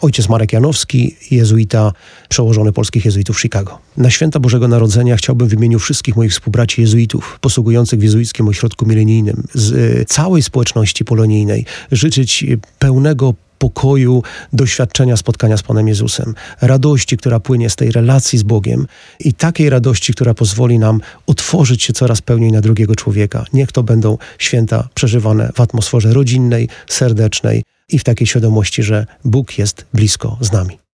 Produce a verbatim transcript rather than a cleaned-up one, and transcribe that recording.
ojciec Marek Janowski, jezuita, przełożony polskich jezuitów w Chicago. Na święta Bożego Narodzenia chciałbym w imieniu wszystkich moich współbraci jezuitów posługujących w jezuickim ośrodku milenijnym, z y, całej społeczności polonijnej życzyć pełnego pokoju, doświadczenia spotkania z Panem Jezusem, radości, która płynie z tej relacji z Bogiem i takiej radości, która pozwoli nam otworzyć się coraz pełniej na drugiego człowieka. Niech to będą święta przeżywane w atmosferze rodzinnej, serdecznej i w takiej świadomości, że Bóg jest blisko z nami.